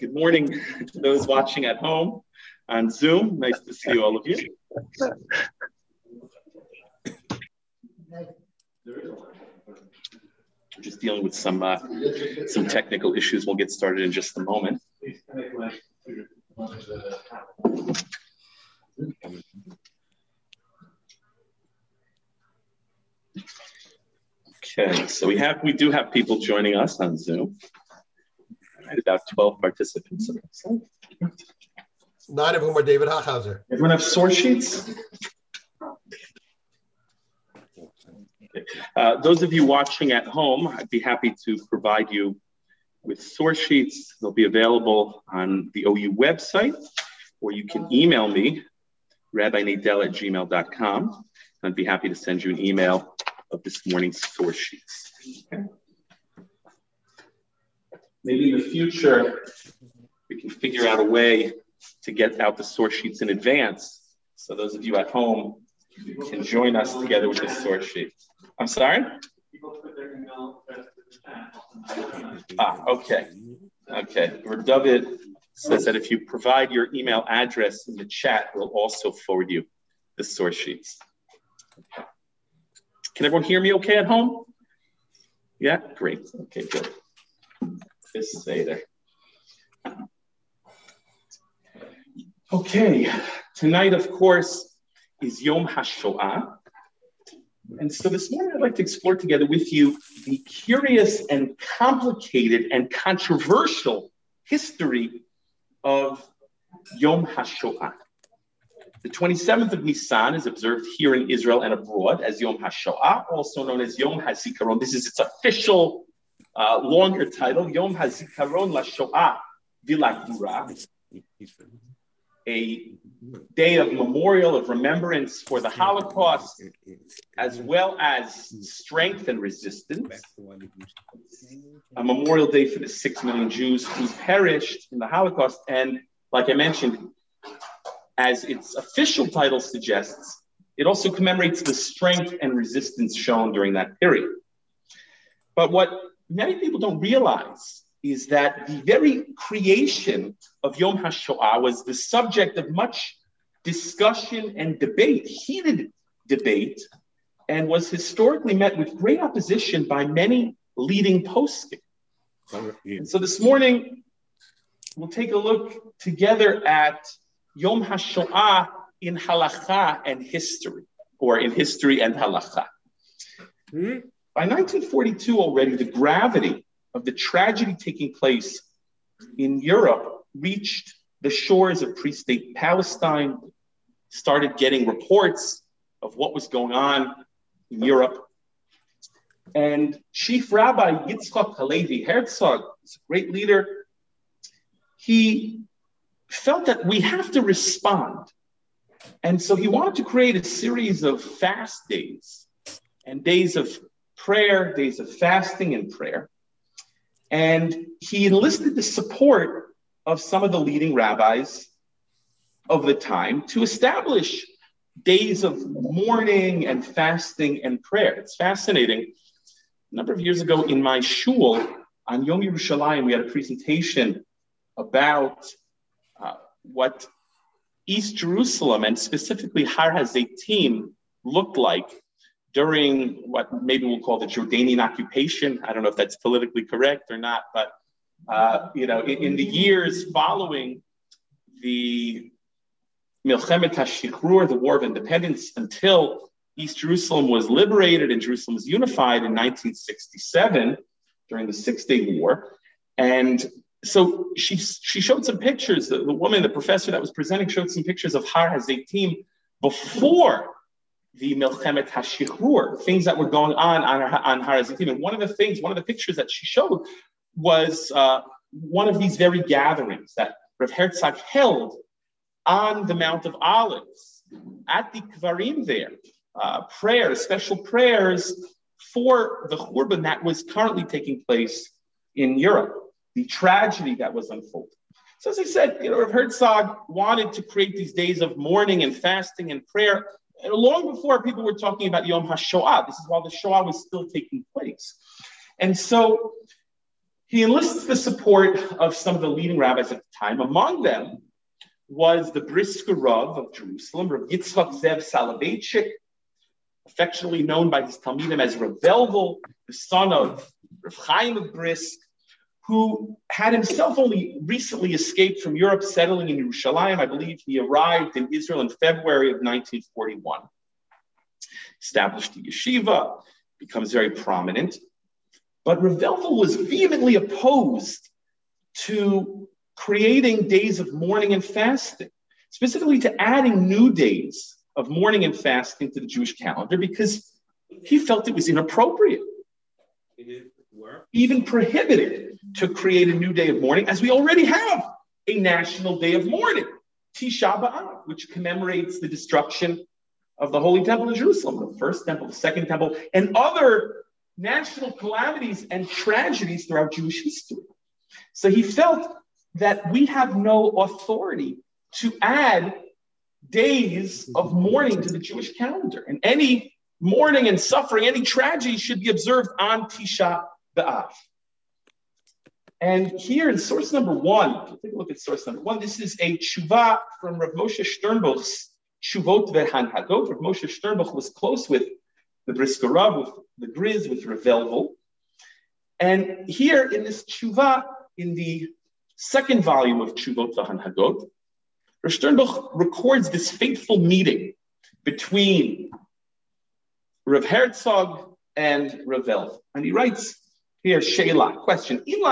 Good morning to those watching at home on Zoom. Nice to see all of you. We're just dealing with some technical issues. We'll get started in just a moment. Okay, so we do have people joining us on Zoom. Right, about 12 participants. 9 of whom are David Hochhauser. Everyone have source sheets? Okay. Those of you watching at home, I'd be happy to provide you with source sheets. They'll be available on the OU website, or you can email me, rabbinadel@gmail.com. I'd be happy to send you an email of this morning's source sheets. Okay. Maybe in the future, we can figure out a way to get out the source sheets in advance. So those of you at home can join us together with the source sheet. I'm sorry? Okay. Okay. David says that if you provide your email address in the chat, we'll also forward you the source sheets. Okay. Can everyone hear me okay at home? Yeah? Great. Okay, good. Just say there. Okay, tonight, of course, is Yom HaShoah. And so this morning, I'd like to explore together with you the curious and complicated and controversial history of Yom HaShoah. The 27th of Nisan is observed here in Israel and abroad as Yom HaShoah, also known as Yom HaZikaron. This is its official longer title, Yom HaZikaron LaShoah V'Lagvura, a day of memorial, of remembrance for the Holocaust, as well as strength and resistance. A memorial day for the 6 million Jews who perished in the Holocaust. And like I mentioned, as its official title suggests, it also commemorates the strength and resistance shown during that period. But what many people don't realize is that the very creation of Yom HaShoah was the subject of much discussion and debate, heated debate, and was historically met with great opposition by many leading poskim. And so this morning, we'll take a look together at Yom HaShoah in halakha and history, or in history and halakha. By 1942 already, the gravity of the tragedy taking place in Europe reached the shores of pre-state Palestine, started getting reports of what was going on in Europe. And Chief Rabbi Yitzchak Halevi Herzog, a great leader, he felt that we have to respond. And so he wanted to create a series of fast days and days of prayer, days of fasting and prayer. And he enlisted the support of some of the leading rabbis of the time to establish days of mourning and fasting and prayer. It's fascinating. A number of years ago in my shul on Yom Yerushalayim, we had a presentation about what East Jerusalem and specifically Har HaZeitim looked like during what maybe we'll call the Jordanian occupation. I don't know if that's politically correct or not, but in the years following the Milchemet HaShichrur, the War of Independence, until East Jerusalem was liberated and Jerusalem was unified in 1967 during the Six-Day War. And so she showed some pictures. The woman, the professor that was presenting, showed some pictures of Har HaZeitim before the Milchemet HaShichrur, things that were going on Har HaZeitim. And one of the pictures that she showed was one of these very gatherings that Rav Herzog held on the Mount of Olives, at the Kvarim there, prayers, special prayers for the Churban that was currently taking place in Europe, the tragedy that was unfolding. So as I said, Rav Herzog wanted to create these days of mourning and fasting and prayer long before people were talking about Yom HaShoah. This is while the Shoah was still taking place. And so He enlists the support of some of the leading rabbis at the time. Among them was the Brisker Rav of Jerusalem, Rav Yitzchak Zev Soloveitchik, affectionately known by his Talmidim as Rav Velvel, the son of Rav Chaim of Brisk, who had himself only recently escaped from Europe, settling in Yerushalayim. I believe he arrived in Israel in February of 1941. Established a yeshiva, becomes very prominent. But Rav Velvel was vehemently opposed to creating days of mourning and fasting, specifically to adding new days of mourning and fasting to the Jewish calendar, because he felt it was inappropriate, even prohibited, to create a new day of mourning, as we already have a national day of mourning, Tisha B'Av, which commemorates the destruction of the Holy Temple in Jerusalem, the first temple, the second temple, and other national calamities and tragedies throughout Jewish history. So he felt that we have no authority to add days of mourning to the Jewish calendar, and any mourning and suffering, any tragedy should be observed on Tisha B'Av. And here in source number 1, take a look at source number 1. This is a tshuva from Rav Moshe Sternbuch's Tshuvot Ve'Hanhagot. Rav Moshe Sternbuch was close with the Brisker Rav, with the Griz, with Rav Velvel. And here in this tshuva, in the second volume of Tshuvot Ve'Hanhagot, Rav Sternbuch records this fateful meeting between Rav Herzog and Rav Velvel. And he writes here, Sheila, question. He's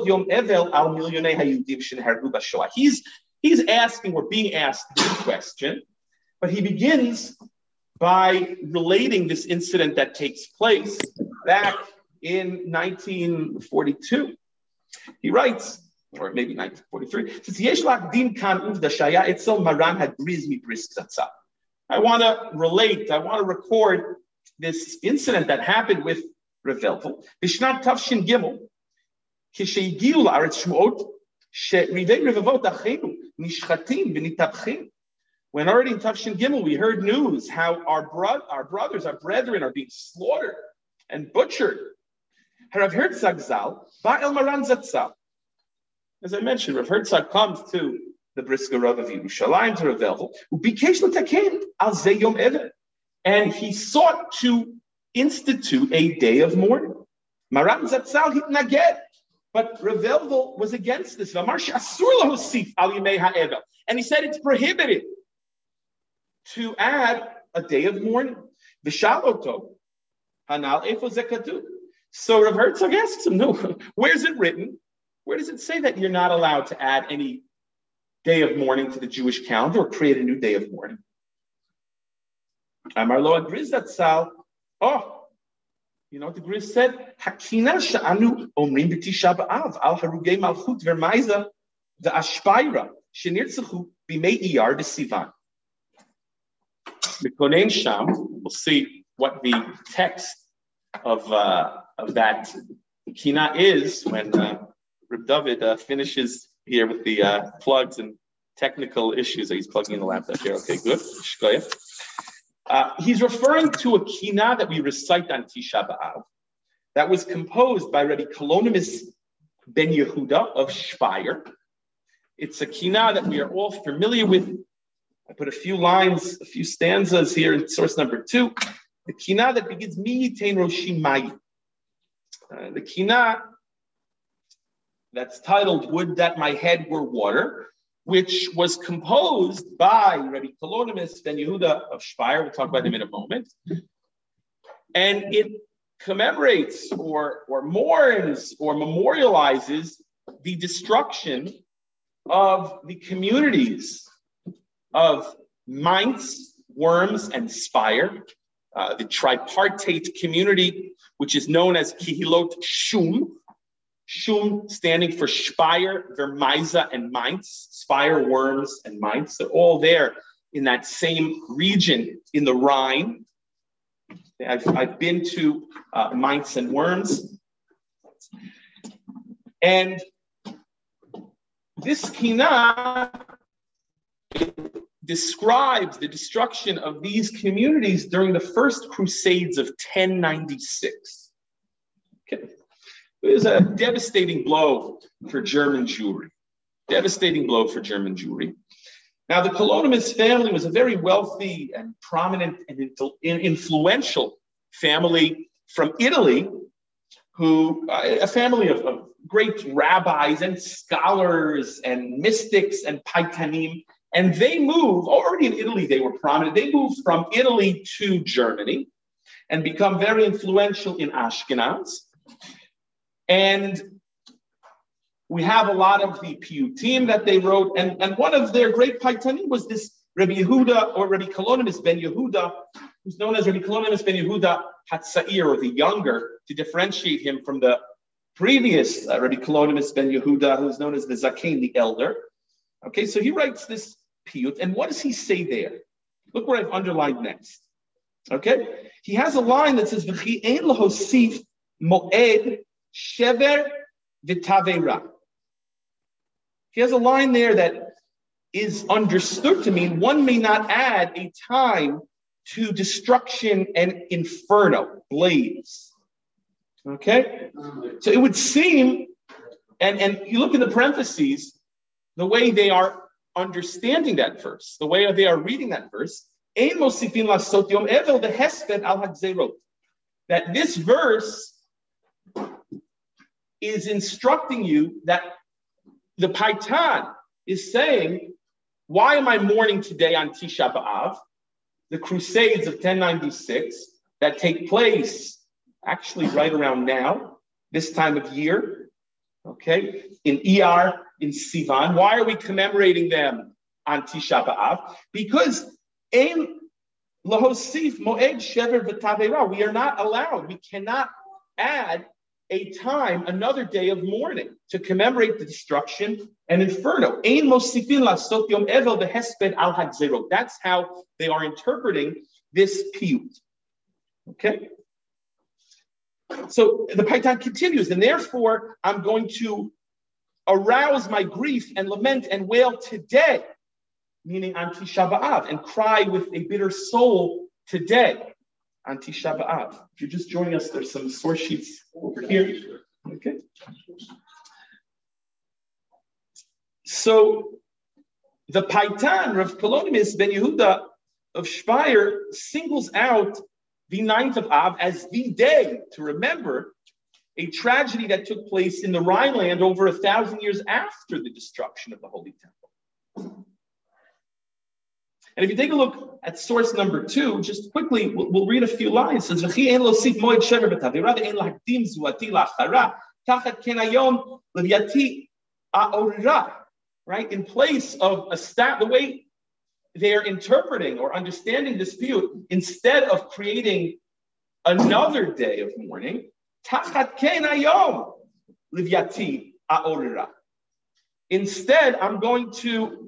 asking, or being asked this question, but he begins by relating this incident that takes place back in 1942. He writes, or maybe 1943, I want to relate, I want to record this incident that happened with Rav Velvel. Bishnat Tavshin Gimel, Kishegiu La'aretz Shmuot, She'rivei Revavot Achenu, Nishchatim V'nitabchim. When already in Tavshin Gimel, we heard news how our brothers, our brethren are being slaughtered and butchered. Rav Herzog Zal, Ba'el Maran Zatzal. As I mentioned, Rav Herzog comes to the Brisker Rav of Yerushalayim, to Rav Velvel, who bikesh l'taken al zeh yom even, and he sought to institute a day of mourning. Maran Zatzal hitnaged, but Rav Velvel was against this. And he said it's prohibited to add a day of mourning. So Rav Herzog asks him, no, where's it written? Where does it say that you're not allowed to add any day of mourning to the Jewish calendar or create a new day of mourning? Amar lo Agriz Zatzal. Oh, you know what the Griz said? Hakina sha'anu omrim b'tisha b'av al harugei malchut vermaiza the ashpaira shenirtzachu b'mei iyar b'sivan. Mikonein sham. We'll see what the text of that kina is when Reb David finishes here with the plugs and technical issues. He's plugging in the laptop here. Okay, good. He's referring to a kina that we recite on Tisha B'Av that was composed by Rabbi Kalonimus ben Yehuda of Speyer. It's a kina that we are all familiar with. I put a few lines, a few stanzas here in source number 2. The kina that begins Mi Yitain Roshi Mayi. The kina that's titled Would That My Head Were Water, which was composed by Rabbi Kalonimus ben Yehuda of Speyer. We'll talk about him in a moment. And it commemorates or mourns or memorializes the destruction of the communities of Mainz, Worms, and Speyer, the tripartite community, which is known as Kihilot Shum. Shum standing for Speyer, Vermeisa, and Mainz. Speyer, Worms, and Mainz. They're all there in that same region in the Rhine. I've been to Mainz and Worms. And this kina describes the destruction of these communities during the first Crusades of 1096. Okay. It was a devastating blow for German Jewry. Devastating blow for German Jewry. Now, the Colonimus family was a very wealthy and prominent and influential family from Italy, a family of great rabbis and scholars and mystics and paitanim. And they moved, already in Italy they were prominent, they moved from Italy to Germany and become very influential in Ashkenaz. And we have a lot of the piyutim that they wrote, and one of their great paitanim was this Rabbi Yehuda, or Rabbi Kalonimus ben Yehuda, who's known as Rabbi Kalonimus ben Yehuda Hatzair, or the younger, to differentiate him from the previous Rabbi Kalonimus ben Yehuda, who's known as the Zakein, the elder. Okay, so he writes this piyut, and what does he say there? Look where I've underlined next. Okay, he has a line that says, "V'chi ein lahosif moed shever v'tavera." He has a line there that is understood to mean one may not add a time to destruction and inferno, blaze. Okay? So it would seem, and you look in the parentheses, the way they are understanding that verse, the way they are reading that verse, that this verse is instructing you that the Paitan is saying, why am I mourning today on Tisha B'Av? The Crusades of 1096 that take place actually right around now, this time of year, okay, in Iyar, in Sivan. Why are we commemorating them on Tisha B'Av? Because Ein Lahosif Moed Shever V'Tavera, we are not allowed, we cannot add a time, another day of mourning to commemorate the destruction and inferno. Ein mosifin lasot yom evel v'hesped al hagzerot. That's how they are interpreting this piyut. Okay? So the Paitan continues, and therefore I'm going to arouse my grief and lament and wail today, meaning on Tisha B'Av, and cry with a bitter soul today on Tisha B'Av. If you're just joining us, there's some source sheets over here. Okay. So the Paitan, Rav Kalonimus ben Yehuda of Speyer, singles out the 9th of Av as the day to remember a tragedy that took place in the Rhineland over 1,000 years after the destruction of the Holy Temple. And if you take a look at source number 2, just quickly, we'll read a few lines. It says, right? In place of the way they are interpreting or understanding dispute, instead of creating another day of mourning, instead, I'm going to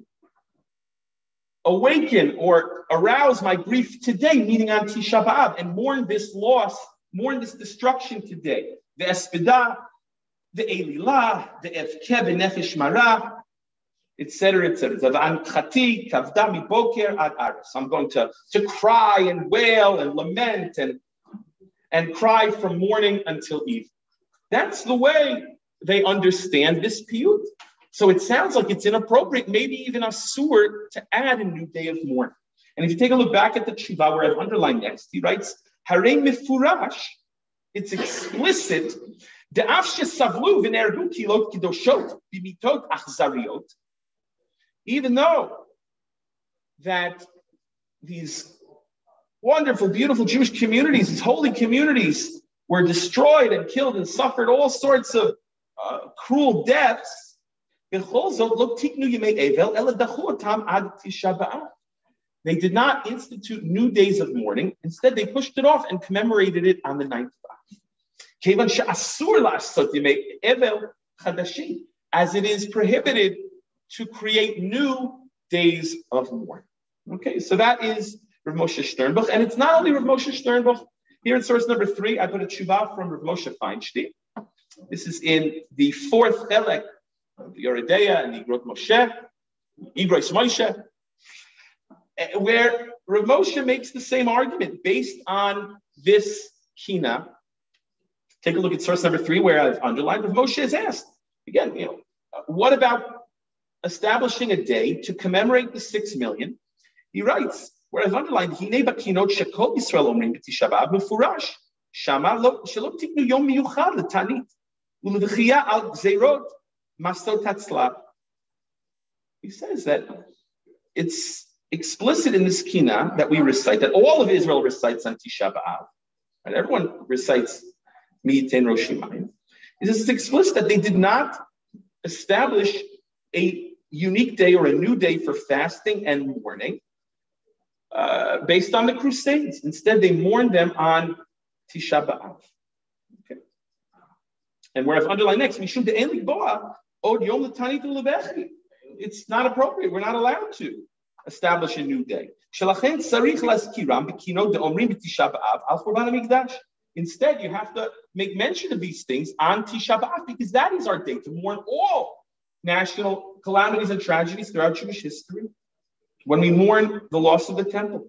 awaken or arouse my grief today, meaning on Tisha B'Av, and mourn this loss, mourn this destruction today. The Espeda, the Elilah, the Evke, the Nefesh Mara, etc., etc. I'm going to cry and wail and lament and cry from morning until evening. That's the way they understand this piyut. So it sounds like it's inappropriate, maybe even asur, to add a new day of mourning. And if you take a look back at the tshuva where I've underlined next, he writes, Harei mefurash, it's explicit, de'af shesavlu v'nergu kilot kidoshot bimitot achzariot, even though that these wonderful, beautiful Jewish communities, these holy communities, were destroyed and killed and suffered all sorts of cruel deaths, they did not institute new days of mourning. Instead, they pushed it off and commemorated it on the 9th of Av. As it is prohibited to create new days of mourning. Okay, so that is Rav Moshe Sternbuch. And it's not only Rav Moshe Sternbuch. Here in source number 3, I put a tshuva from Rav Moshe Feinstein. This is in the 4th Elek of the Yoredeya and the Igrot Moshe, Igros Moshe, where Rav Moshe makes the same argument based on this kina. Take a look at source number 3, where I've underlined. Rav Moshe is asked again. What about establishing a day to commemorate the 6 million? He writes, where I've underlined, Hine bakinot shekol Yisrael omrim b'Tisha B'Av mefurash shama shelo tiknu yom miyuchad l'tanit u'lev'chiyah al gzeirot masot hatzlah. He says that it's explicit in this kina that we recite, that all of Israel recites on Tisha B'Av, and everyone recites Mi'itein Rosh Hashanah. It's explicit that they did not establish a unique day or a new day for fasting and mourning based on the Crusades. Instead, they mourned them on Tisha B'Av. Okay. And where I've underlined next, Mishum de'en likboa od yom l'tanit u'levechi. It's not appropriate. We're not allowed to establish a new day. Shelachen tzarich laskiram b'kinot de'omrim b'Tisha B'Av al Churban HaMikdash. Instead, you have to make mention of these things on Tisha B'Av, because that is our day to mourn all national calamities and tragedies throughout Jewish history, when we mourn the loss of the temple.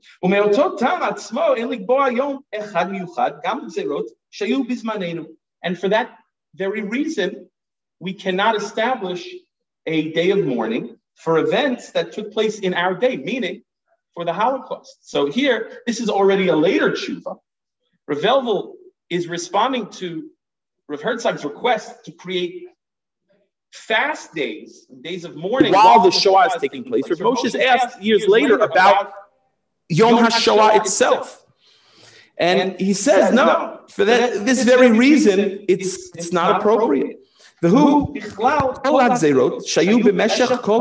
And for that very reason, we cannot establish a day of mourning for events that took place in our day, meaning for the Holocaust. So here, this is already a later tshuva. Rav Velvel is responding to Rav Herzog's request to create fast days, days of mourning while the Shoah is taking place. Rav Moshe is asked years later about Yom HaShoah itself. And he says, no, for this very reason, it's not appropriate. V'hu kol ha'gzeirot shayu b'meshech kol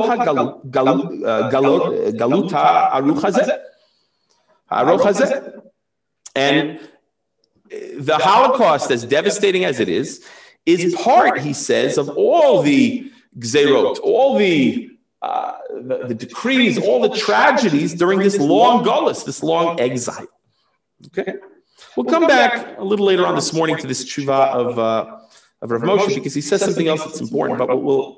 ha'galut ha'aruch hazeh. And the Holocaust, as devastating as it is part, he says, of all the gzerot, all the decrees, all the tragedies during this long gullus, this long exile. Okay, we'll come back a little later on this morning to this tshuva of Rav Moshe, because he says something else that's important. But we'll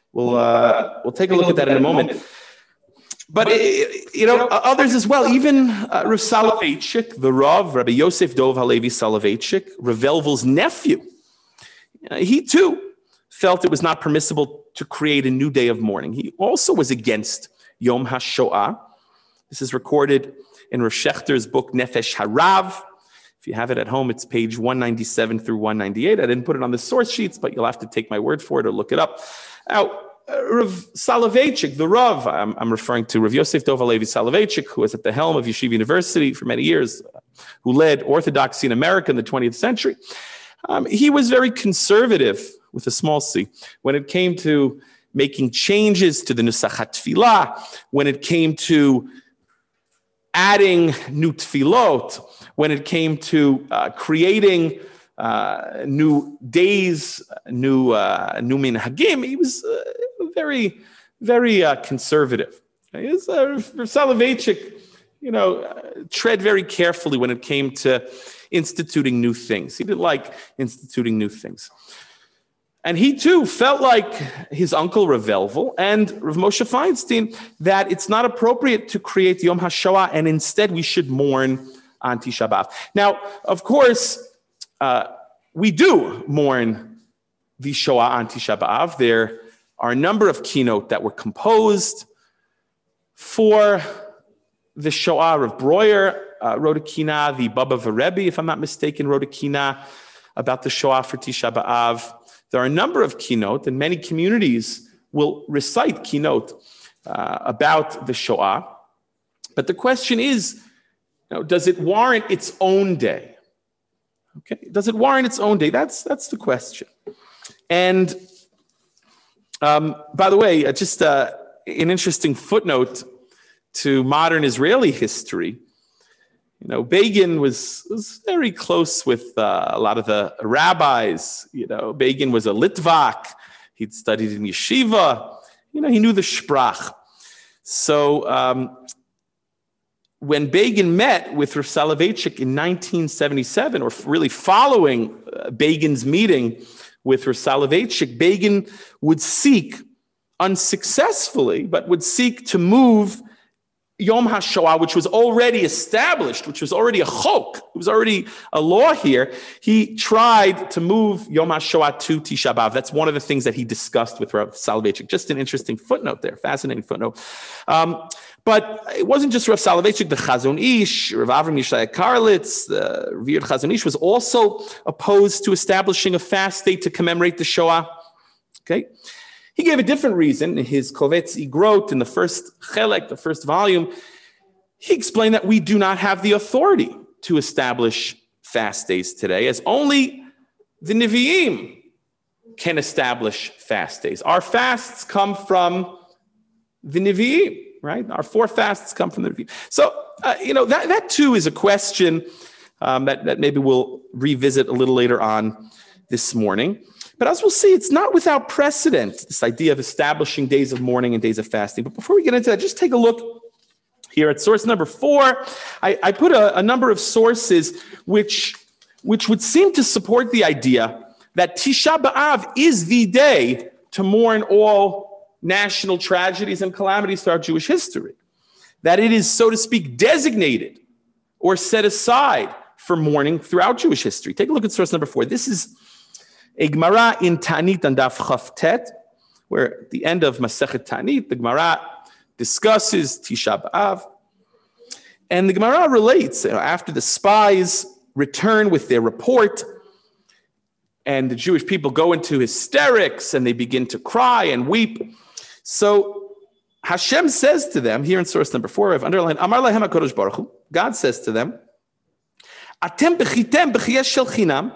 take a look at that in a moment. But others as well, even Rav Soloveitchik, the Rav, Rabbi Yosef Dov Halevi Soloveitchik, Rav Velvel's nephew, he too felt it was not permissible to create a new day of mourning. He also was against Yom HaShoah. This is recorded in Rav Shechter's book Nefesh Harav. If you have it at home, it's page 197 through 198. I didn't put it on the source sheets, but you'll have to take my word for it or look it up. Now, Rav Soloveitchik, the Rav, I'm referring to Rav Yosef Dov Halevi Soloveitchik, who was at the helm of Yeshiva University for many years, who led orthodoxy in America in the 20th century. He was very conservative, with a small c, when it came to making changes to the Nusach HaTfilah, when it came to adding new tefillot, when it came to creating new days, new minhagim. He was very, very conservative. Soloveitchik, tread very carefully when it came to instituting new things. He didn't like instituting new things. And he too felt like his uncle Rav Velvel and Rav Moshe Feinstein that it's not appropriate to create Yom HaShoah, and instead we should mourn on Tisha B'Av. Now, of course, we do mourn the Shoah on Tisha B'Av. There are a number of keynote that were composed for the Shoah. Rav Breuer wrote a kina. The Baba Verebbe, if I'm not mistaken, wrote a kina about the Shoah for Tisha B'Av. There are a number of keynote, and many communities will recite keynote about the Shoah. But the question is, does it warrant its own day? Okay, does it warrant its own day? That's the question. And by the way, just an interesting footnote to modern Israeli history. Begin was very close with a lot of the rabbis. Begin was a Litvak. He'd studied in yeshiva. He knew the Sprach. So when Begin met with Rav Soloveitchik in 1977, or really following Begin's meeting with Rav Soloveitchik, Begin would seek, unsuccessfully, but would seek to move Yom HaShoah, which was already established, which was already a chok, it was already a law here, he tried to move Yom HaShoah to Tisha B'Av. That's one of the things that he discussed with Rav Soloveitchik. Just an interesting footnote there, fascinating footnote. But it wasn't just Rav Soloveitchik, the Chazon Ish, Rav Avram Yishai Karlitz, the revered Chazon Ish was also opposed to establishing a fast day to commemorate the Shoah. Okay. He gave a different reason in his Kovetz Igrot in the first chelek, the first volume. He explained that we do not have the authority to establish fast days today, as only the Nevi'im can establish fast days. Our fasts come from the Nevi'im, right? Our 4 fasts come from the Nevi'im. So, that too is a question that maybe we'll revisit a little later on this morning. But as we'll see, it's not without precedent, this idea of establishing days of mourning and days of fasting. But before we get into that, just take a look here at source number 4. I put a number of sources which would seem to support the idea that Tisha B'Av is the day to mourn all national tragedies and calamities throughout Jewish history. That it is, so to speak, designated or set aside for mourning throughout Jewish history. Take a look at source number 4. This is a Gemara in Ta'anit and Daf Chavtet, where at the end of Masechet Ta'anit, the Gemara discusses Tisha B'Av. And the Gemara relates, after the spies return with their report, and the Jewish people go into hysterics, and they begin to cry and weep. So Hashem says to them, here in source number 4, I've underlined, Amar Lahem HaKadosh Baruch Hu, God says to them, Atem bechitem b'chiyah shel chinam,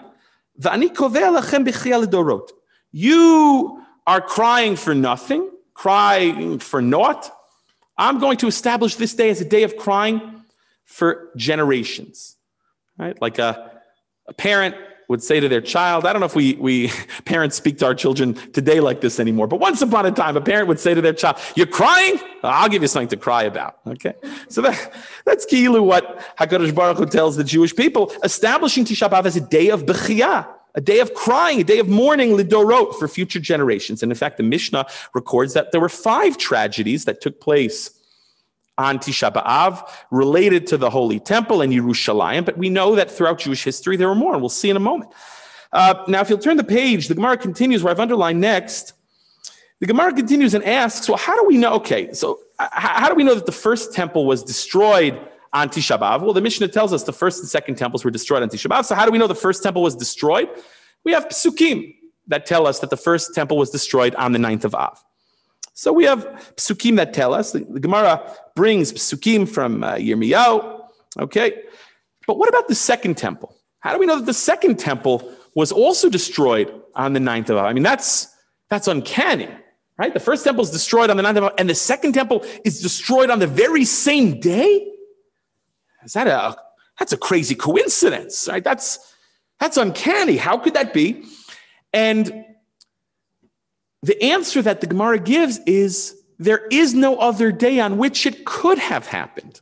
you are crying for nothing, crying for naught. I'm going to establish this day as a day of crying for generations. Right? Like a parent would say to their child, I don't know if we parents speak to our children today like this anymore, but once upon a time, a parent would say to their child, you're crying? I'll give you something to cry about. Okay, so that's ki'ilu what HaKadosh Baruch Hu tells the Jewish people, establishing Tisha B'Av as a day of bechiyah, a day of crying, a day of mourning, lidorot, for future generations. And in fact, the Mishnah records that there were 5 tragedies that took place on Tisha B'Av related to the Holy Temple and Yerushalayim, but we know that throughout Jewish history there were more, and we'll see in a moment. Now, if you'll turn the page, the Gemara continues where I've underlined next. The Gemara continues and asks, well, how do we know? Okay, so how do we know that the first temple was destroyed on Tisha B'Av? Well, the Mishnah tells us the first and second temples were destroyed on Tisha B'Av. So how do we know the first temple was destroyed? We have psukim that tell us that the first temple was destroyed on the 9th of Av. So we have psukim that tell us, the Gemara brings psukim from Yirmiyahu, okay? But what about the second temple? How do we know that the second temple was also destroyed on the 9th of Av? I mean, that's uncanny, right? The first temple is destroyed on the 9th of Av, and the second temple is destroyed on the very same day? That's a crazy coincidence, right? That's uncanny. How could that be? And the answer that the Gemara gives is there is no other day on which it could have happened.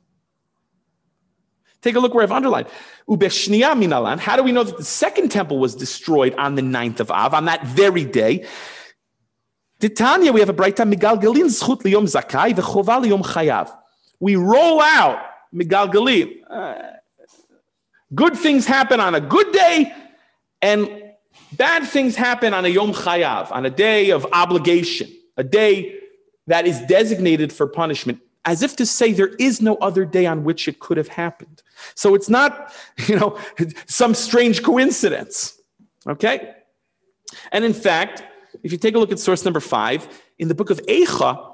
Take a look where I've underlined. Ubeshniya minalan. How do we know that the second temple was destroyed on the 9th of Av, on that very day? Titania, we have a braita, migalgalin zchut liyom zakai v'chova liyom chayav. We roll out migalgalin. Good things happen on a good day, and bad things happen on a Yom Chayav, on a day of obligation, a day that is designated for punishment, as if to say there is no other day on which it could have happened. So it's not, some strange coincidence, okay? And in fact, if you take a look at source number 5, in the book of Eicha,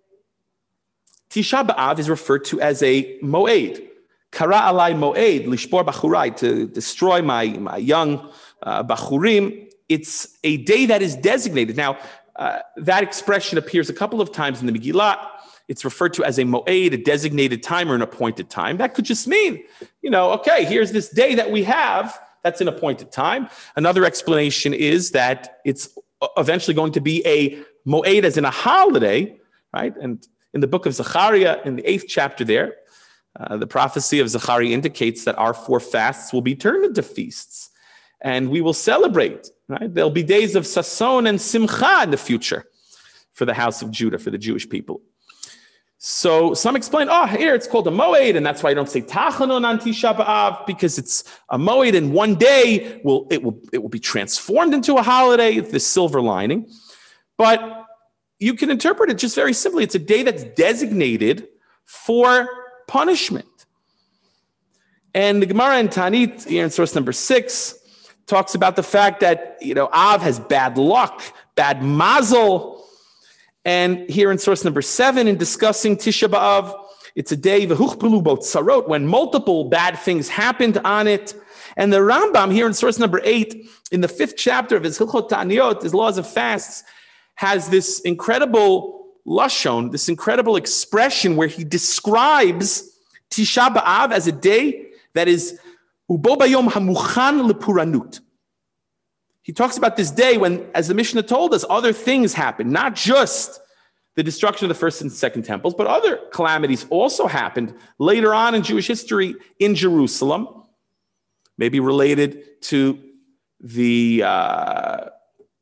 Tisha B'Av is referred to as a moed. Kara alai moed, lishbor bachurai, to destroy my young bachurim. It's a day that is designated. Now, that expression appears a couple of times in the Megillah. It's referred to as a moed, a designated time or an appointed time. That could just mean, okay, here's this day that we have, that's an appointed time. Another explanation is that it's eventually going to be a moed as in a holiday, right? And in the book of Zechariah, in the 8th chapter there, the prophecy of Zechariah indicates that our 4 fasts will be turned into feasts. And we will celebrate, right? There'll be days of sason and simcha in the future for the house of Judah, for the Jewish people. So some explain, here it's called a moed, and that's why I don't say tachanun on Tisha B'Av, because it's a moed, and one day it will be transformed into a holiday, the silver lining. But you can interpret it just very simply. It's a day that's designated for punishment. And the Gemara in Tanit, here in source number 6, talks about the fact that, Av has bad luck, bad mazel. And here in source number 7, in discussing Tisha B'Av, it's a day when multiple bad things happened on it. And the Rambam here in source number 8, in the 5th chapter of his Hilchot Ta'aniyot, his Laws of Fasts, has this incredible lashon, this incredible expression where he describes Tisha B'Av as a day that is ubo bayom hamuchan lepuranut. He talks about this day when, as the Mishnah told us, other things happened, not just the destruction of the first and second temples, but other calamities also happened later on in Jewish history in Jerusalem, maybe related to the Bar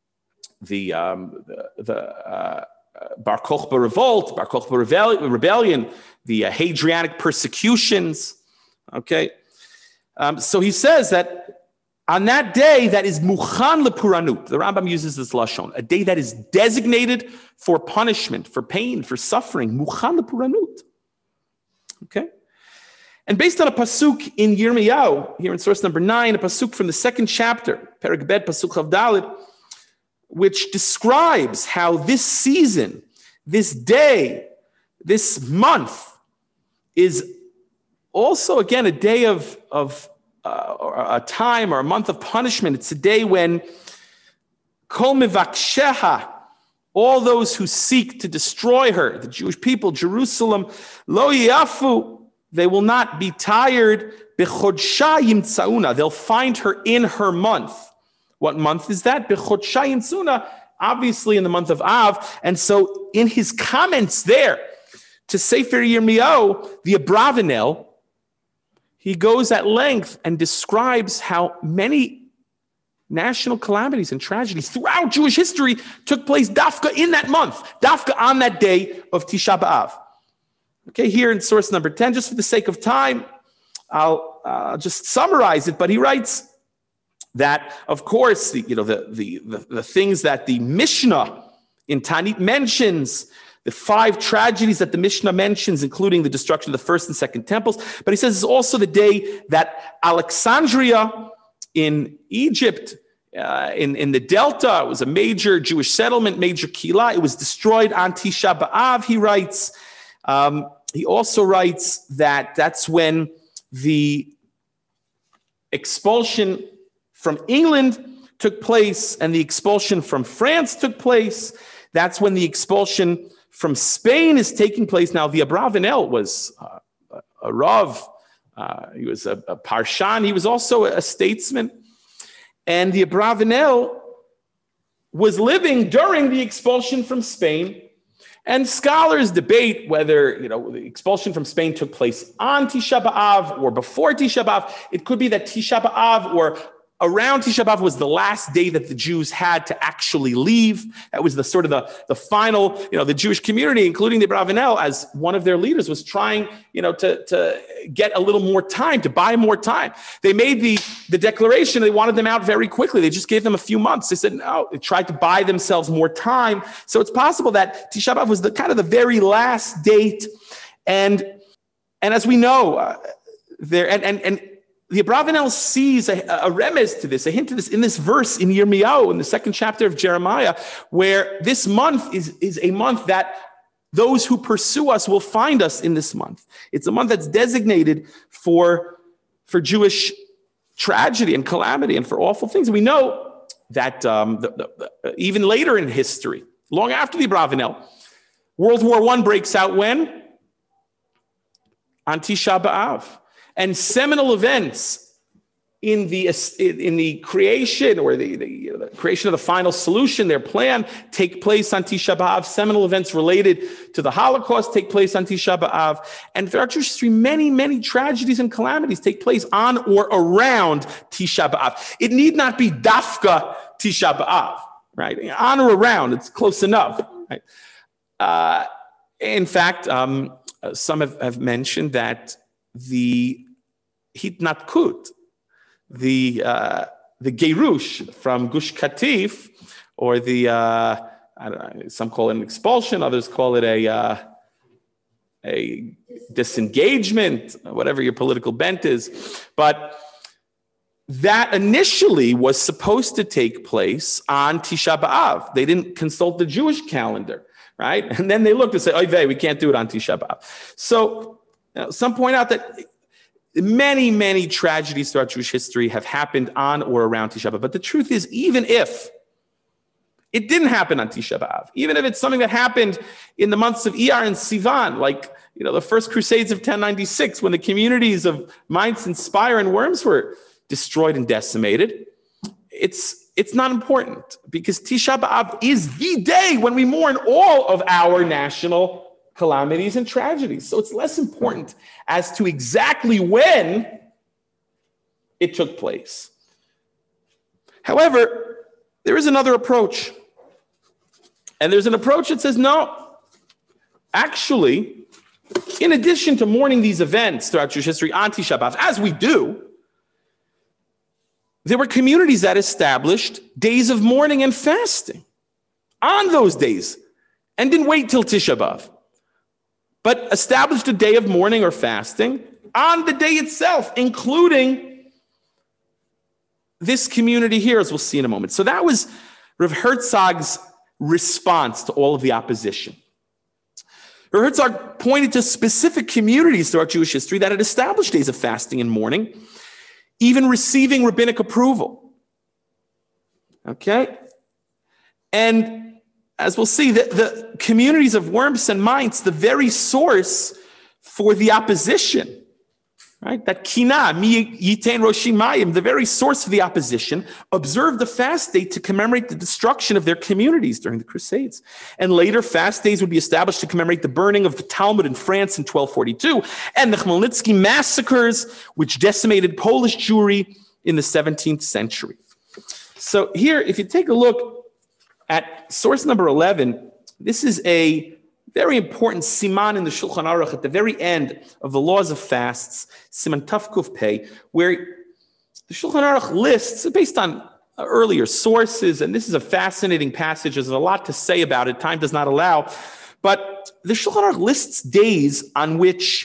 Kokhba revolt, Bar Kokhba rebellion, the Hadrianic persecutions. Okay, so he says that on that day that is muchan lepuranut, the Rambam uses this lashon, a day that is designated for punishment, for pain, for suffering, muchan lepuranut. Okay, and based on a pasuk in Yirmiyahu, here in source number 9, a pasuk from the 2nd chapter, Perek Bet, pasuk Chav Daled, which describes how this season, this day, this month is also, again, a day of a time or a month of punishment. It's a day when kol mivaksheha, all those who seek to destroy her, the Jewish people, Jerusalem, lo yafu, they will not be tired. Bechodsha yimtzauna, they'll find her in her month. What month is that? Bechodsha yimtzauna, obviously in the month of Av. And so in his comments there to Sefer Yirmiyahu, the Abravanel, he goes at length and describes how many national calamities and tragedies throughout Jewish history took place dafka in that month, dafka on that day of Tisha B'Av. Okay, here in source number 10, just for the sake of time, I'll just summarize it, but he writes that, of course, the things that the Mishnah in Tanit mentions, the 5 tragedies that the Mishnah mentions, including the destruction of the first and second temples. But he says it's also the day that Alexandria in Egypt, in the Delta, it was a major Jewish settlement, major kila. It was destroyed on Tisha B'Av, he writes. He also writes that that's when the expulsion from England took place and the expulsion from France took place. That's when the expulsion from Spain is taking place. Now, the Abravanel was a Rav. He was a Parshan. He was also a statesman. And the Abravanel was living during the expulsion from Spain. And scholars debate whether, the expulsion from Spain took place on Tisha B'Av or before Tisha B'Av. It could be that Tisha B'Av or around Tisha B'Av was the last day that the Jews had to actually leave. That was the sort of the final, the Jewish community, including the Abravanel, as one of their leaders, was trying, to get a little more time, to buy more time. They made the declaration. They wanted them out very quickly. They just gave them a few months. They said, no, they tried to buy themselves more time. So it's possible that Tisha B'Av was the kind of the very last date. And as we know, the Abravanel sees a remez to this, a hint to this in this verse in Yirmiyahu, in the 2nd chapter of Jeremiah, where this month is a month that those who pursue us will find us in this month. It's a month that's designated for Jewish tragedy and calamity and for awful things. We know that even later in history, long after the Abravanel, World War I breaks out when? On Tisha B'Av. And seminal events in the creation or the creation of the final solution, their plan, take place on Tisha B'Av. Seminal events related to the Holocaust take place on Tisha B'Av. And throughout Jewish history, many, many tragedies and calamities take place on or around Tisha B'Av. It need not be dafka Tisha B'Av, right? On or around, it's close enough, right? In fact, some have mentioned that the hitnatkut, the Gerush from Gush Katif, or the I don't know, some call it an expulsion, others call it a disengagement, whatever your political bent is, but that initially was supposed to take place on Tisha B'Av. They didn't consult the Jewish calendar, right? And then they looked and said, "Oy vey, we can't do it on Tisha B'Av." So some point out that many, many tragedies throughout Jewish history have happened on or around Tisha B'Av. But the truth is, even if it didn't happen on Tisha B'Av, even if it's something that happened in the months of Iyar and Sivan, like the first Crusades of 1096, when the communities of Mainz and Speyer and Worms were destroyed and decimated, it's not important, because Tisha B'Av is the day when we mourn all of our national calamities and tragedies. So it's less important as to exactly when it took place. However, there is another approach. And there's an approach that says, no, actually, in addition to mourning these events throughout Jewish history on Tisha B'Av, as we do, there were communities that established days of mourning and fasting on those days and didn't wait till Tisha B'Av, but established a day of mourning or fasting on the day itself, including this community here, as we'll see in a moment. So that was Rav Herzog's response to all of the opposition. Rav Herzog pointed to specific communities throughout Jewish history that had established days of fasting and mourning, even receiving rabbinic approval. Okay? And as we'll see, the communities of Worms and Mainz, the very source for the opposition, right? That kina, mi yitain roshi mayim, the very source of the opposition, observed the fast day to commemorate the destruction of their communities during the Crusades. And later, fast days would be established to commemorate the burning of the Talmud in France in 1242, and the Khmelnytsky massacres, which decimated Polish Jewry in the 17th century. So here, if you take a look at source number 11, this is a very important siman in the Shulchan Aruch at the very end of the laws of fasts, siman Taf Kuf Pei, where the Shulchan Aruch lists, based on earlier sources, and this is a fascinating passage, there's a lot to say about it, time does not allow, but the Shulchan Aruch lists days on which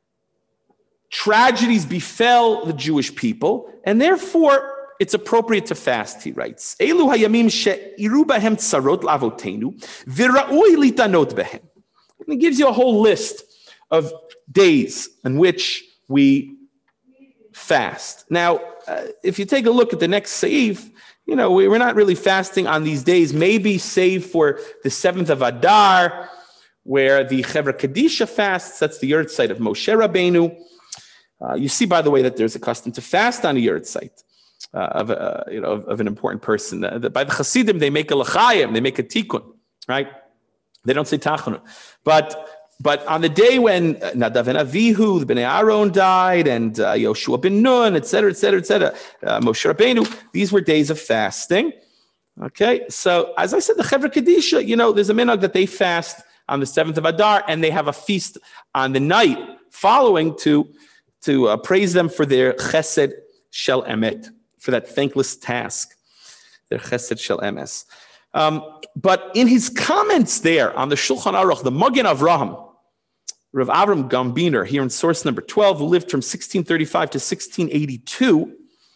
tragedies befell the Jewish people, and therefore it's appropriate to fast, he writes. Elu hayamim she'iru bahem tzarot la'avotenu, v'ra'ui litanot behem. And he gives you a whole list of days in which we fast. Now, if you take a look at the next seif, we're not really fasting on these days, maybe save for the 7th of Adar, where the Chevra Kadisha fasts. That's the yahrzeit of Moshe Rabbeinu. You see, by the way, that there's a custom to fast on a yahrzeit of an important person. By the Hasidim, they make a l'chaim, they make a tikkun, right? They don't say tachanun. But on the day when Nadav and Avihu, the Bnei Aaron, died, and Yoshua ben Nun, etc., Moshe Rabbeinu, these were days of fasting. Okay, so as I said, the Chevra Kadisha, there's a minhag that they fast on the 7th of Adar, and they have a feast on the night following to praise them for their chesed shel emet, for that thankless task, their chesed shel emes. But in his comments there on the Shulchan Aruch, the Magen Avraham, Rav Avram Gambiner, here in source number 12, who lived from 1635 to 1682,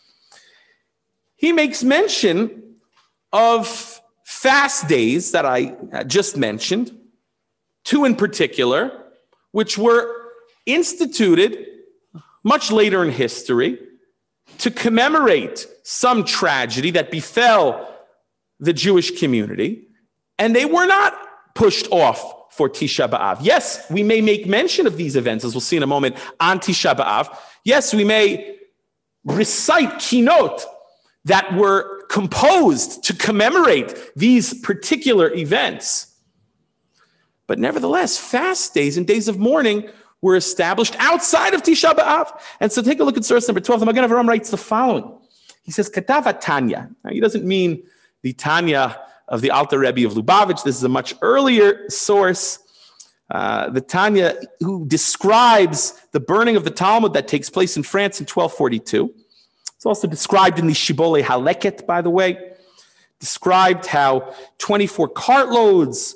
he makes mention of fast days that I just mentioned, two in particular, which were instituted much later in history to commemorate some tragedy that befell the Jewish community, and they were not pushed off for Tisha B'Av. Yes, we may make mention of these events, as we'll see in a moment, on Tisha B'Av. Yes, we may recite kinot that were composed to commemorate these particular events. But nevertheless, fast days and days of mourning were established outside of Tisha B'Av. And so take a look at source number 12. The Magen Avraham writes the following. He says, Katav Tanya. Now, he doesn't mean the Tanya of the Alter Rebbe of Lubavitch. This is a much earlier source. the Tanya, who describes the burning of the Talmud that takes place in France in 1242. It's also described in the Shibbolei Haleket, by the way, described how 24 cartloads,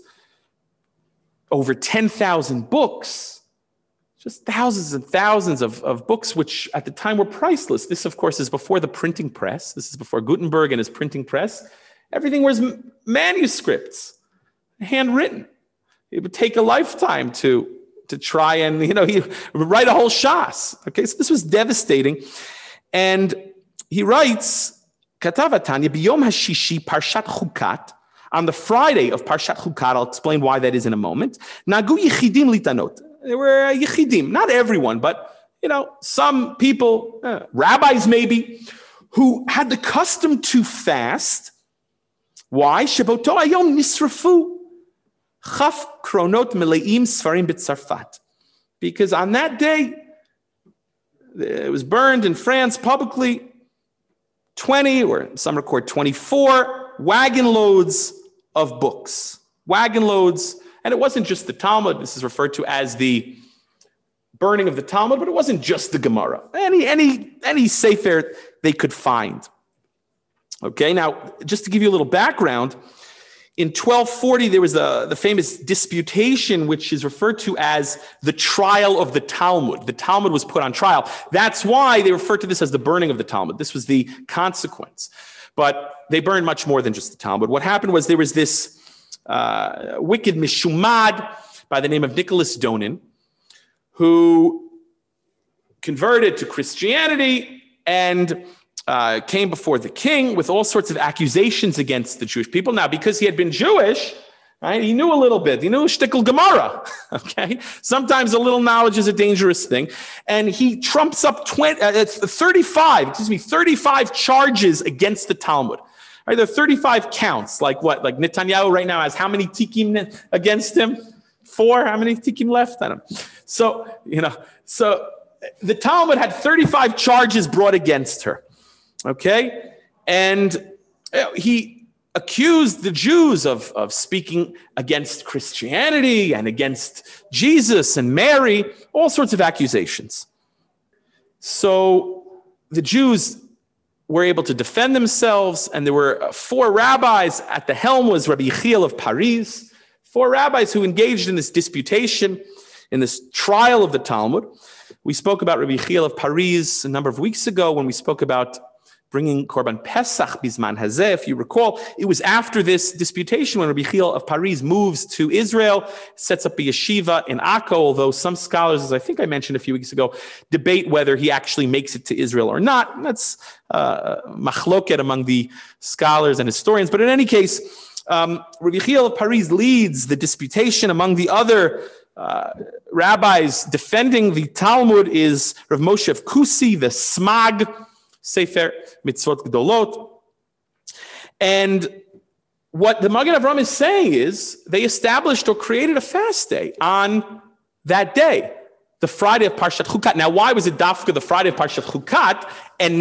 over 10,000 books, just thousands and thousands of books, which at the time were priceless. This, of course, is before the printing press. This is before Gutenberg and his printing press. Everything was manuscripts, handwritten. It would take a lifetime to try and, he would write a whole shas. Okay, so this was devastating. And he writes, Katav Tanya, B'yom HaShishi Parshat Chukat, on the Friday of Parshat Chukat, I'll explain why that is in a moment, Nagu Yichidim Litanot. There were Yichidim, not everyone, but, some people, rabbis maybe, who had the custom to fast. Why? Sheboto Ayom Nisrafu. Chaf kronot meleim sfarim b'Tzarfat, because on that day it was burned in France publicly 20, or some record 24 wagon loads of books, wagon loads, and it wasn't just the Talmud. This is referred to as the burning of the Talmud, but it wasn't just the Gemara. Any sefer they could find. Okay, now just to give you a little background. In 1240, there was the famous disputation, which is referred to as the trial of the Talmud. The Talmud was put on trial. That's why they refer to this as the burning of the Talmud. This was the consequence. But they burned much more than just the Talmud. What happened was there was this wicked Mishumad by the name of Nicholas Donin, who converted to Christianity and came before the king with all sorts of accusations against the Jewish people. Now, because he had been Jewish, right, he knew a little bit. He knew shtickle Gemara, okay? Sometimes a little knowledge is a dangerous thing. And he trumps up 35 charges against the Talmud. Right, there are 35 counts. Like what? Like Netanyahu right now has how many tikim against him? 4? How many tikim left? I don't know. So, so the Talmud had 35 charges brought against her. Okay, and he accused the Jews of speaking against Christianity and against Jesus and Mary, all sorts of accusations. So the Jews were able to defend themselves, and there were 4 rabbis. At the helm was Rabbi Yechiel of Paris, 4 rabbis who engaged in this disputation, in this trial of the Talmud. We spoke about Rabbi Yechiel of Paris a number of weeks ago when we spoke about bringing Korban Pesach Bizman Hazeh. If you recall, it was after this disputation when Rabbi Yechiel of Paris moves to Israel, sets up a yeshiva in Akko, although some scholars, as I think I mentioned a few weeks ago, debate whether he actually makes it to Israel or not. That's machloket among the scholars and historians. But in any case, Rabbi Yechiel of Paris leads the disputation. Among the other rabbis defending the Talmud is Rav Moshe of Kusi, the Smag, Sefer Mitzvot Gdolot. And what the Magen Avraham is saying is they established or created a fast day on that day, the Friday of Parshat Chukat. Now, why was it dafka the Friday of Parshat Chukat and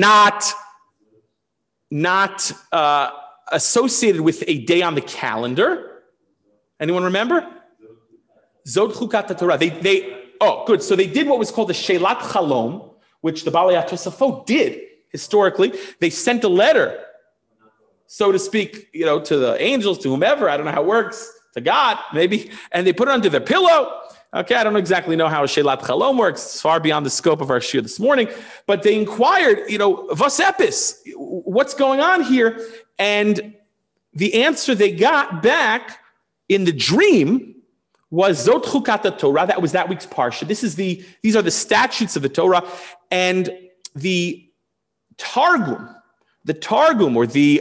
not associated with a day on the calendar? Anyone remember? Zod Chukat Torah. Good. So they did what was called the Shelat Chalom, which the Balei HaTosafot did. Historically, they sent a letter, so to speak, to the angels, to whomever, I don't know how it works, to God, maybe, and they put it under their pillow. Okay, I don't exactly know how a Shelat Chalom works. It's far beyond the scope of our shir this morning, but they inquired, Vos Epis, what's going on here? And the answer they got back in the dream was Zot Chukat Torah. That was that week's parsha. These are the statutes of the Torah, and the Targum, or the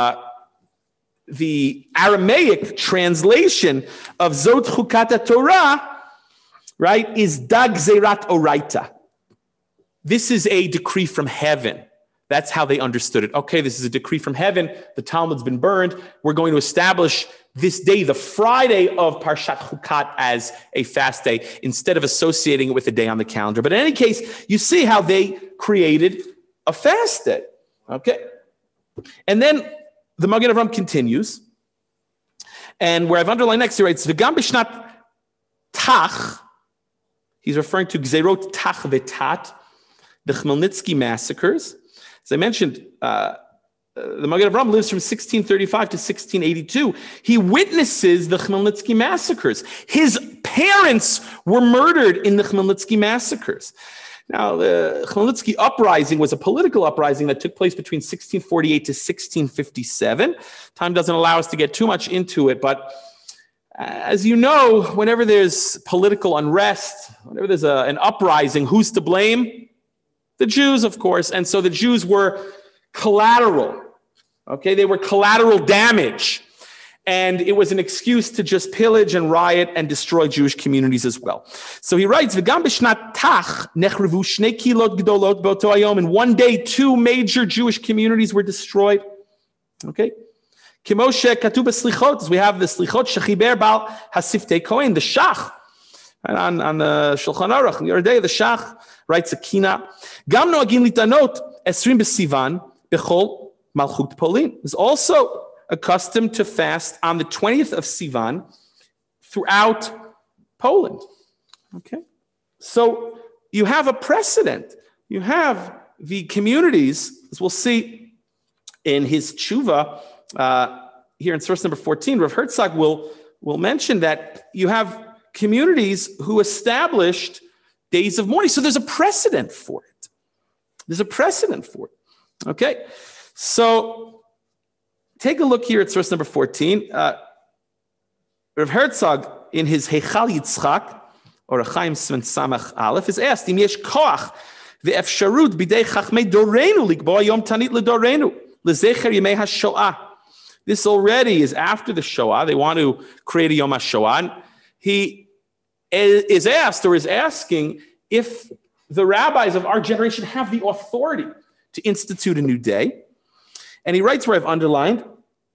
Aramaic translation of Zot Chukat Torah, right, is Dag Zerat Oraita. This is a decree from heaven. That's how they understood it. Okay, this is a decree from heaven. The Talmud's been burned. We're going to establish this day, the Friday of Parshat Chukat, as a fast day instead of associating it with a day on the calendar. But in any case, you see how they created a fast day, okay? And then the Magen Avraham continues, and where I've underlined next, he writes, V'gam b'shnat Tach, he's referring to Gzerot Tach Vetat, the Khmelnytsky massacres. As I mentioned, the Magen Avraham lives from 1635 to 1682. He witnesses the Khmelnytsky massacres. His parents were murdered in the Khmelnytsky massacres. Now, the Khmelnytsky uprising was a political uprising that took place between 1648 to 1657. Time doesn't allow us to get too much into it, but as you know, whenever there's political unrest, whenever there's an uprising, who's to blame? The Jews, of course. And so the Jews were collateral. Okay, they were collateral damage. And it was an excuse to just pillage and riot and destroy Jewish communities as well. So he writes, "V'gam b'shnat tach nechrevu shnei kilot gdolot b'oto hayom." In one day, 2 major Jewish communities were destroyed. Okay? Kimoshe katuv b'slichot, as we have the slichot shechiber bal hasiftei kohen, the shach. And on the Shulchan Aruch, the other day, the shach writes a kina. Gam noagin litanot esrim b'sivan b'chol Malchut Polin is also accustomed to fast on the 20th of Sivan throughout Poland. Okay? So you have a precedent. You have the communities, as we'll see in his tshuva, here in source number 14, Rav Herzog will mention that you have communities who established days of mourning. So there's a precedent for it. There's a precedent for it. Okay? So take a look here at source number 14. Rav Herzog, in his Heichal Yitzchak, or Chaim Sven Samach Aleph, is asked, Im yesh koach ve'efsharut bidei chachmei dorenu likboa yom tanit ledorenu lezecher yemei haShoah. This already is after the Shoah. They want to create a Yom HaShoah. And he is asked, or is asking, if the rabbis of our generation have the authority to institute a new day. And he writes where I've underlined.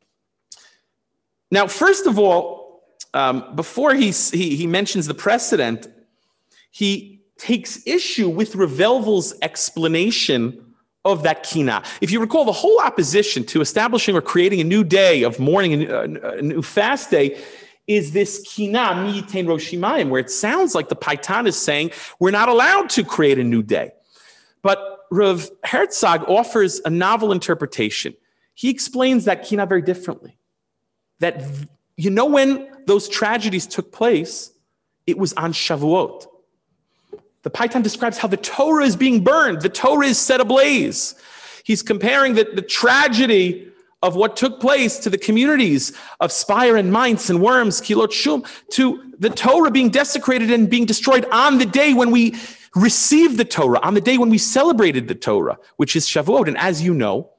Now, first of all, before he mentions the precedent, he takes issue with Revelvel's explanation of that kina. If you recall, the whole opposition to establishing or creating a new day of mourning, a new fast day, is this kina, mi yitain rosh shimayim, where it sounds like the Paitan is saying we're not allowed to create a new day. But Rav Herzog offers a novel interpretation. He explains that kina very differently. That, you know, when those tragedies took place, it was on Shavuot. The Paitan describes how the Torah is being burned. The Torah is set ablaze. He's comparing the tragedy of what took place to the communities of Speyer and Mainz and Worms, Kilot Shum, to the Torah being desecrated and being destroyed on the day when we received the Torah, on the day when we celebrated the Torah, which is Shavuot. And as you know,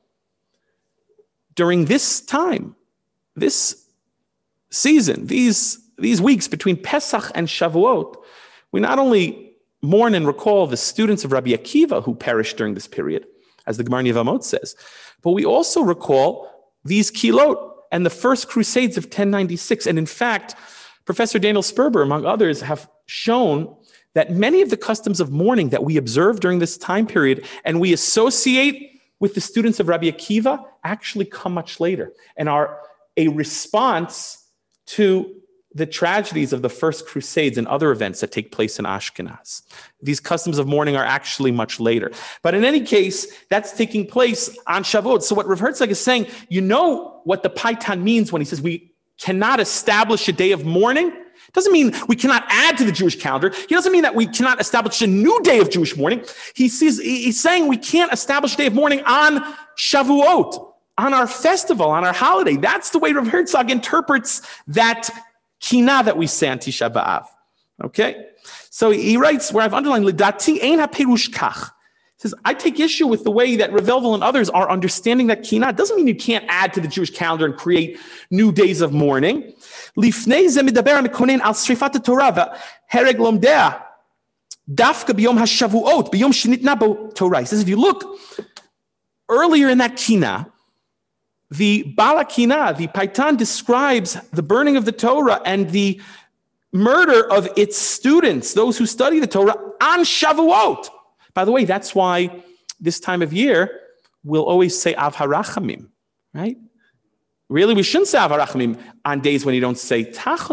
during this time, this season, these weeks between Pesach and Shavuot, we not only mourn and recall the students of Rabbi Akiva who perished during this period, as the Gemara Yevamot says, but we also recall these Kilot and the first Crusades of 1096. And in fact, Professor Daniel Sperber, among others, have shown that many of the customs of mourning that we observe during this time period and we associate with the students of Rabbi Akiva actually come much later and are a response to the tragedies of the first Crusades and other events that take place in Ashkenaz. These customs of mourning are actually much later. But in any case, that's taking place on Shavuot. So what Rav Herzog is saying, you know what the Paitan means when he says we cannot establish a day of mourning? It doesn't mean we cannot add to the Jewish calendar. He doesn't mean that we cannot establish a new day of Jewish mourning. He's saying we can't establish a day of mourning on Shavuot, on our festival, on our holiday. That's the way Rav Herzog interprets that kina that we say on Tisha B'Av. Okay? So he writes, where I've underlined, L'dati ein haperush kach. He says, I take issue with the way that Revelvel and others are understanding that kina. It doesn't mean you can't add to the Jewish calendar and create new days of mourning. Lifnei ze medaber hamekonen al shrifat haTorah v'hereg lomdea dafka b'yom haShavuot b'yom shenitna bo Torah. He says, if you look earlier in that kina, the Balakina, the Paitan, describes the burning of the Torah and the murder of its students, those who study the Torah, on Shavuot. By the way, that's why this time of year we'll always say Av HaRachamim, right? Really, we shouldn't say Av HaRachamim on days when you don't say Tachanun,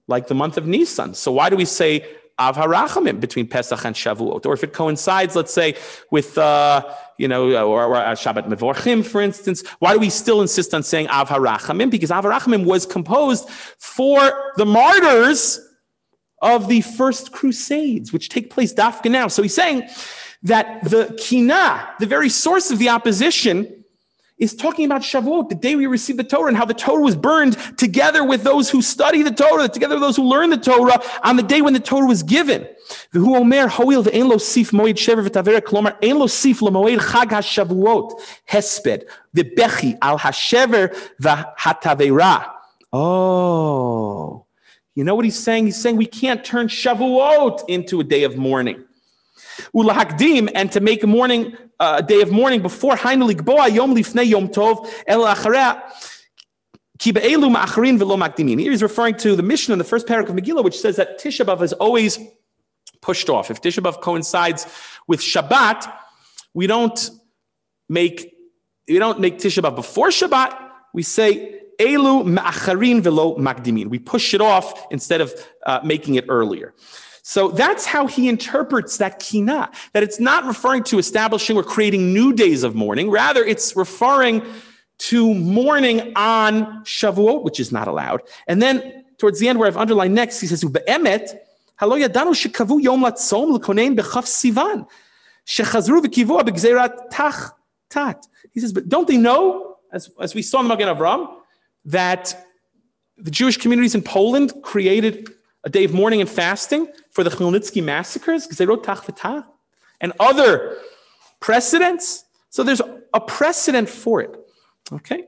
like the month of Nisan. So why do we say Av HaRachamim between Pesach and Shavuot? Or if it coincides, let's say, with, or Shabbat Mevorchim, for instance, why do we still insist on saying Av HaRachamim? Because Av HaRachamim was composed for the martyrs of the first Crusades, which take place dafka now. So he's saying that the Kinah, the very source of the opposition, is talking about Shavuot, the day we received the Torah, and how the Torah was burned together with those who study the Torah, together with those who learn the Torah on the day when the Torah was given. V'hu omer hoil ve'en lo sif moed shever v'tavera, klomar en lo sif lemoed chag haShavuot hesped v'bechi al hashever v'hatavera. Oh, you know what he's saying? He's saying we can't turn Shavuot into a day of mourning. Ulahakdim, and to make a day of mourning before Hainu Ligboa Yom Lifnei Yom Tov El Acharea Ki Be'elu Ma'acharin V'lo Makdimin. Here he's referring to the Mishnah in the first paragraph of Megillah, which says that Tisha B'Av is always pushed off. If Tisha B'Av coincides with Shabbat, we don't make Tisha B'Av before Shabbat. We say Elu Ma'acharin V'lo Makdimin. We push it off instead of making it earlier. So that's how he interprets that kinah, that it's not referring to establishing or creating new days of mourning. Rather, it's referring to mourning on Shavuot, which is not allowed. And then towards the end, where I've underlined next, he says, "U'be'emet halo yadanu shekavu yom latzom l'konein b'chaf sivan shechazru v'kivua b'gzeirat tach tat." He says, but don't they know, as we saw in the Magen Avraham, that the Jewish communities in Poland created a day of mourning and fasting for the Chmielnicki massacres, Gzerot Tach V'Tach, and other precedents. So there's a precedent for it, okay?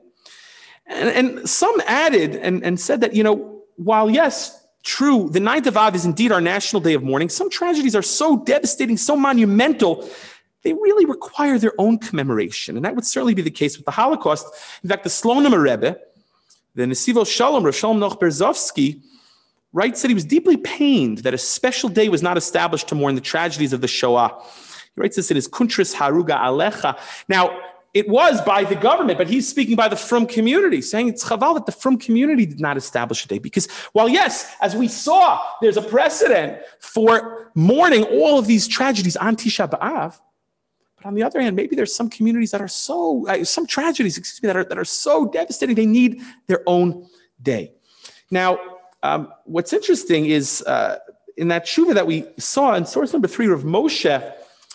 And some added and said that, while yes, true, the 9th of Av is indeed our national day of mourning, some tragedies are so devastating, so monumental, they really require their own commemoration. And that would certainly be the case with the Holocaust. In fact, the Slonim Rebbe, the Nesivo Shalom, Rav Shalom Noch Berzovsky, writes that he was deeply pained that a special day was not established to mourn the tragedies of the Shoah. He writes this in his Kuntris Haruga Alecha. Now, it was by the government, but he's speaking by the Frum community, saying it's chaval that the Frum community did not establish a day. Because while, yes, as we saw, there's a precedent for mourning all of these tragedies on Tisha B'Av, but on the other hand, maybe there's some communities that are some tragedies, that are so devastating, they need their own day. Now, what's interesting is in that tshuva that we saw in source number 3, Rav Moshe,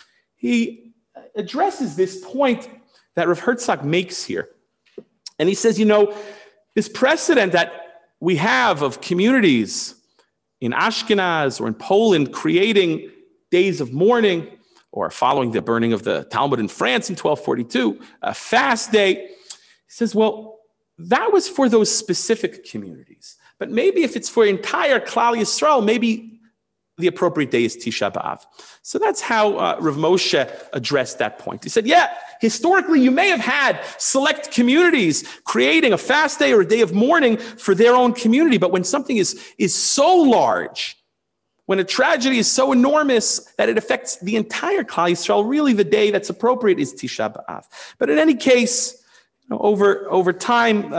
he addresses this point that Rav Herzog makes here. And he says, this precedent that we have of communities in Ashkenaz or in Poland creating days of mourning, or following the burning of the Talmud in France in 1242, a fast day, he says, well, that was for those specific communities. But maybe if it's for entire Klal Yisrael, maybe the appropriate day is Tisha B'Av. So that's how Rav Moshe addressed that point. He said, historically, you may have had select communities creating a fast day or a day of mourning for their own community, but when something is so large, when a tragedy is so enormous that it affects the entire Klal Yisrael, really the day that's appropriate is Tisha B'Av. But in any case, over time,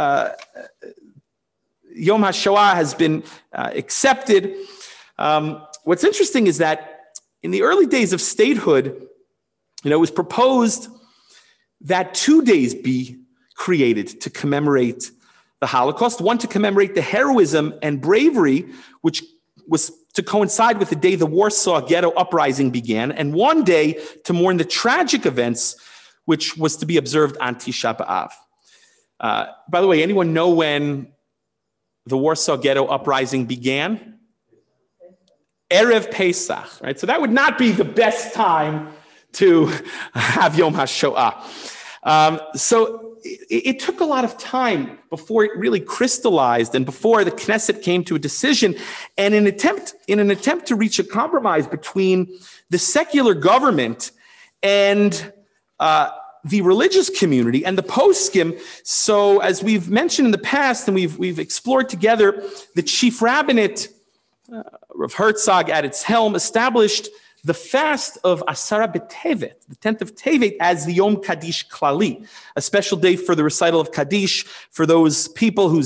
Yom HaShoah has been accepted. What's interesting is that in the early days of statehood, it was proposed that 2 days be created to commemorate the Holocaust, one to commemorate the heroism and bravery, which was to coincide with the day the Warsaw Ghetto Uprising began, and one day to mourn the tragic events, which was to be observed on Tisha B'Av. By the way, anyone know when the Warsaw Ghetto Uprising began? Erev Pesach, right? So that would not be the best time to have Yom HaShoah. So it took a lot of time before it really crystallized and before the Knesset came to a decision. And in an attempt to reach a compromise between the secular government and the religious community and the poskim. So as we've mentioned in the past, and we've explored together, the chief rabbinate, Rav Herzog at its helm, established the fast of Asara B'Tevet, the 10th of Tevet, as the Yom Kaddish Klali, a special day for the recital of Kaddish for those people whose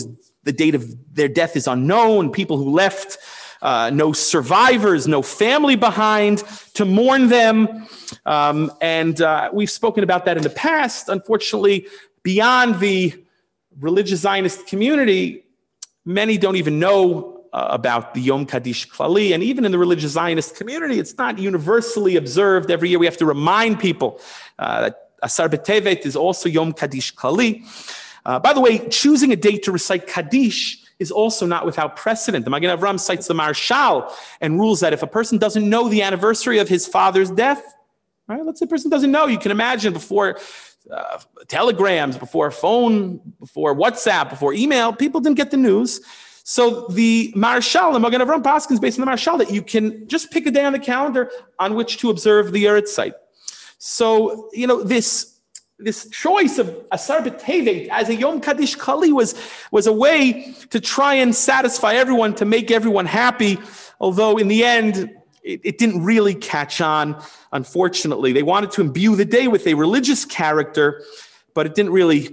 The date of their death is unknown. People who left, no survivors, no family behind to mourn them. And we've spoken about that in the past. Unfortunately, beyond the religious Zionist community, many don't even know about the Yom Kaddish Klali. And even in the religious Zionist community, it's not universally observed. Every year we have to remind people that Asar B'Tevet is also Yom Kaddish Klali. By the way, choosing a date to recite Kaddish is also not without precedent. The Magen Avraham cites the Marshal and rules that if a person doesn't know the anniversary of his father's death, right? Let's say a person doesn't know. You can imagine before telegrams, before phone, before WhatsApp, before email, people didn't get the news. So the Marshal, the Magen Avraham Paskin is based on the Marshal that you can just pick a day on the calendar on which to observe the Eretz site. So, this choice of Asar B'Tevet as a Yom Kaddish Kali was a way to try and satisfy everyone, to make everyone happy, although in the end, it didn't really catch on, unfortunately. They wanted to imbue the day with a religious character, but it didn't really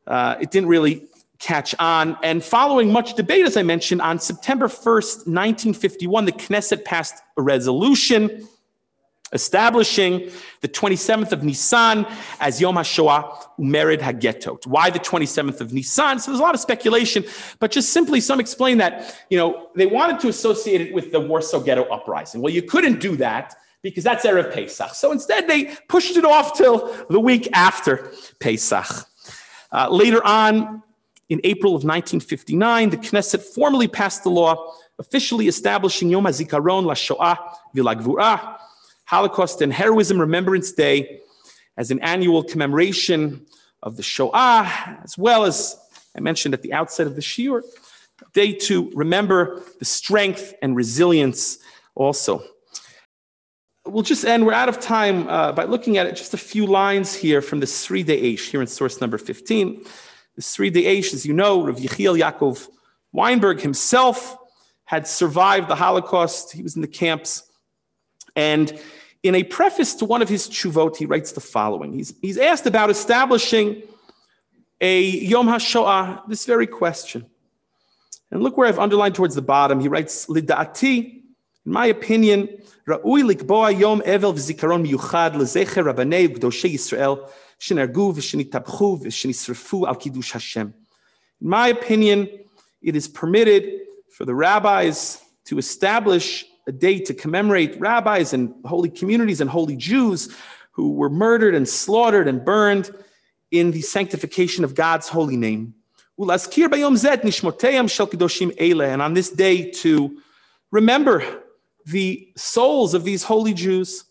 catch on. And following much debate, as I mentioned, on September 1st, 1951, the Knesset passed a resolution establishing the 27th of Nisan as Yom HaShoah Umered HaGetot. Why the 27th of Nisan? So there's a lot of speculation, but just simply some explain that, they wanted to associate it with the Warsaw Ghetto Uprising. Well, you couldn't do that because that's Erev Pesach. So instead they pushed it off till the week after Pesach. Later on, in April of 1959, the Knesset formally passed the law officially establishing Yom HaZikaron LaShoah VeLaGvura, Holocaust and Heroism Remembrance Day, as an annual commemoration of the Shoah, as well as I mentioned at the outset of the shiur, a day to remember the strength and resilience also. We'll just end, we're out of time, by looking at it, just a few lines here from the Sri De'esh, here in source number 15. The Sri De'esh, as you know, Rav Yechiel Yaakov Weinberg himself had survived the Holocaust. He was in the camps. And in a preface to one of his tshuvot, he writes the following. He's asked about establishing a Yom HaShoah, this very question. And look where I've underlined towards the bottom. He writes, Lida'ati, in my opinion, Ra'ui likboa Yom Evel v'zikaron miyuchad lezecher Rabbanei Gdoshei Yisrael shenargu v'shenitabchu v'shenisrefu al kiddush Hashem. In my opinion, it is permitted for the rabbis to establish a day to commemorate rabbis and holy communities and holy Jews who were murdered and slaughtered and burned in the sanctification of God's holy name. And on this day to remember the souls of these holy Jews.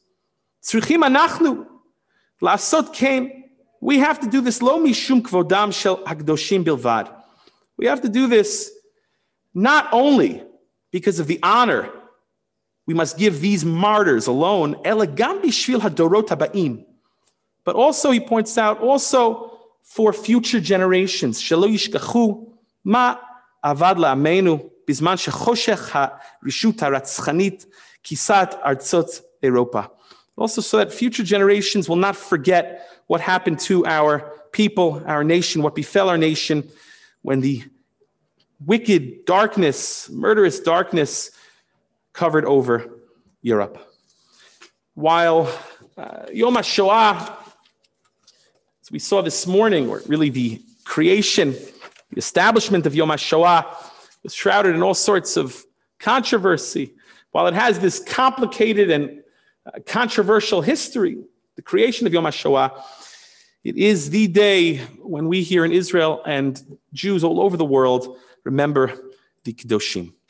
We have to do this lo mishum kvodam shel hakdoshim bilvad. We have to do this not only because of the honor we must give these martyrs alone, elegam bishvil hadorot habaim, but also, he points out, also for future generations. Shelo yishkachu ma avad la'amenu bizman shechoshech harishut haratzchanit kisat artzot Europa. Also so that future generations will not forget what happened to our people, our nation, what befell our nation when the wicked darkness, murderous darkness covered over Europe. While Yom HaShoah, as we saw this morning, or really the creation, the establishment of Yom HaShoah was shrouded in all sorts of controversy. While it has this complicated and controversial history, the creation of Yom HaShoah, it is the day when we here in Israel and Jews all over the world remember the Kedoshim.